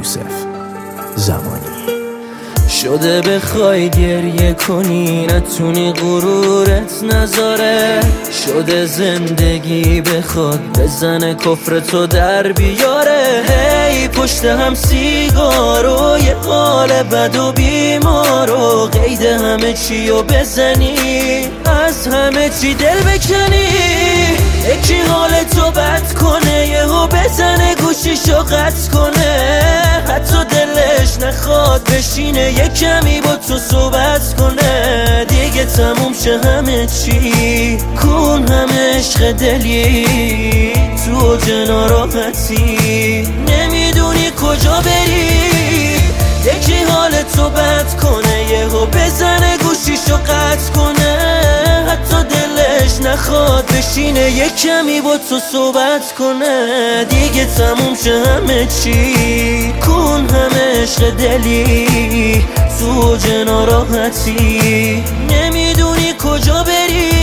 یوسف زمانی. شده بخوای گریه کنی نتونی غرورت نذاره، شده زندگی بخواد بزنه کفر تو در بیاره. هی پشت هم سیگارو یه حال بد و بیمارو، قید همه چی رو بزنی از همه چی دل بکنی. یکی حال تو بد کنه یهو بزنه گوشیشو قطع کنه، حتی دلش نخواد بشینه یه کمی با تو صحبت کنه. دیگه تموم شه همه چی، کن همه عشق دلی تو جنا راحتی، نمیدونی کجا بری. یکی حال تو بد کنه یهو بزنه گوشیشو قطع کنه، حتی دلش نخواد بشینه یه کمی با تو صحبت کنه. دیگه تموم شه همه چی، کن همه عشق دلی تو جنا راحتی، نمیدونی کجا بری.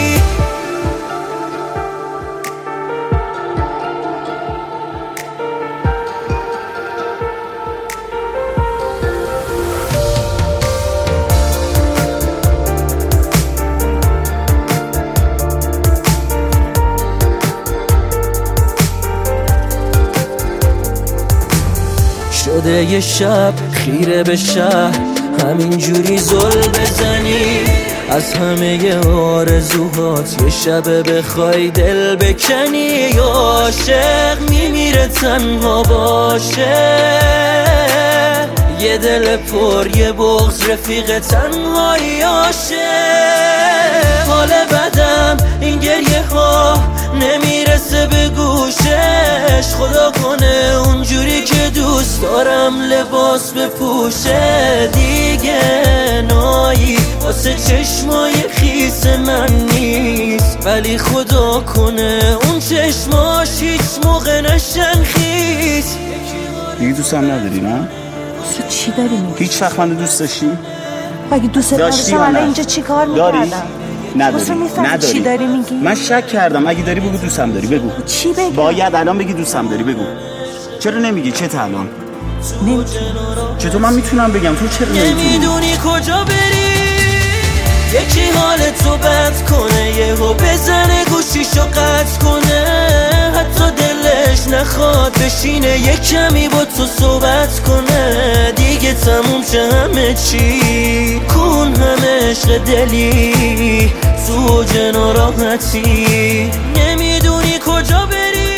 شده یه شب خیره به شهر همینجوری زل بزنی، از همه آرزوهات یه شب بخوای دل بکنی. عاشق میمیره تنها باشه، یه دل پر یه بغض رفیق تنهایی عاشق. حال بدم این گریه ها نمیرسه به گوشش، خدا کنه اونجوری که دوست دارم لباس بپوشه. دیگه نایی واسه چشمای خیس من نیست، ولی خدا کنه اون چشماش هیچ موقع نشن خیس. دیگه دوست هم نداری نه؟ تو چی داری میگی؟ هیچ وقت من دوست داشتی؟ اگه دوست داشتم الان اینجا چی کار میکردم؟ نداری. چی داری میگی؟ من شک کردم، اگه داری بگو دوستم داری، بگو. چی بگم؟ باید الان بگی دوستم داری، بگو. چرا نمیگی؟ چه الان؟ نمیتونم. چطور من میتونم بگم؟ تو چرا نمیدونی کجا بری. یکی حال تو بد کنه یهو بزنه گوشیشو قطع کنه، حتی دلش نخواد بشینه یه کمی با تو صحبت کنه. دیگه تموم شه همه چی، کن همه عشق دلی تو جنا راحتی، نمیدونی کجا بری.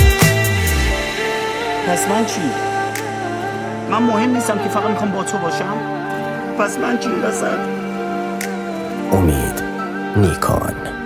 پس من چی؟ من مهم نیستم که فقط میخوام با تو باشم؟ پس من چی وسط؟ امید نیکان.